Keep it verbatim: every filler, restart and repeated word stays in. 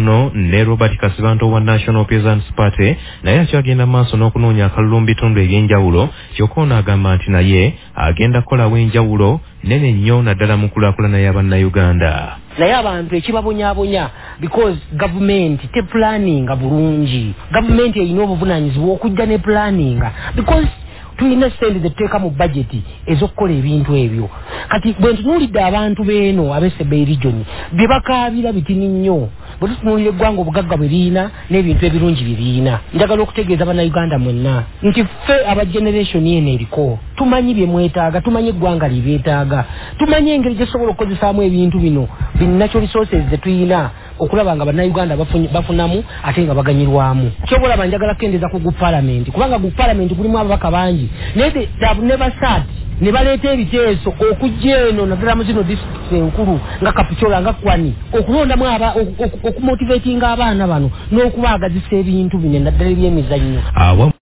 muno ne Robert Kasibanto wa National Peasants Party naye akyagenda maaso n'okunoonya akalulu mu bitundu eby'enjawulo kyokka ono agamba nti naye agenda kukolawo enjawulo nene nnyo naddala mu kulaakulana y'Abannayuganda. Naye abantu ekibabonyabonya because government te planning bulungi. Government erina obuvunaanyizibwa okujja ne planning because tulina sente zetuteeka mu budget ez'okukola ebintu ebyo. Kati bwe ntunuulidde abantu beeno ab'Essebei region bye bakaabira bitini nnyo. Bwe tutunuulira eggwanga obugagga bwe liina n'ebintu ebirungi bye liina. Njagala okutegeeza Bannayuganda mwenna nti ffe aba generation eno eriko tumanyi bye mwetaaga, tumanyi eggwanga libyetaaga, tumanyi engeri gye tusobola okukozesaamu ebintu bino binatural resources ze tulina okulaba nga Bannayuganda bafunamu ate nga baganyirwamu. Kyobolaba njagala kukendeza ku gu parliament kubanga gu parliament kulimu ababaka bangi naye they have never sat ne baleeta ebiteeso okujja eno naddala mu zino districts enkulu nga Kapchorwa nga Kwani okulondamu aba okumotivatinga abaana bano n'okubaagazisa ebintu bino naddala ebyemizannyo.